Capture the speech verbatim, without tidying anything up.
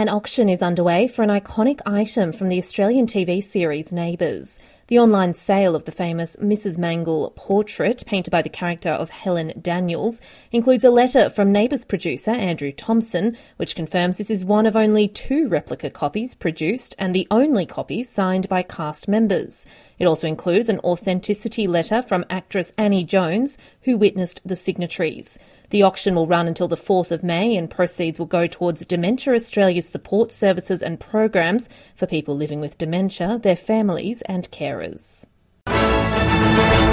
online auction is underway for an iconic item from the Australian T V series Neighbours. The online sale of the famous Missus Mangle portrait, painted by the character of Helen Daniels, includes a letter from Neighbours producer Andrew Thompson, which confirms this is one of only two replica copies produced and the only copy signed by cast members. It also includes an authenticity letter from actress Annie Jones, who witnessed the signatories. The auction will run until the fourth of May and proceeds will go towards Dementia Australia's support services and programs for people living with dementia, their families and carers.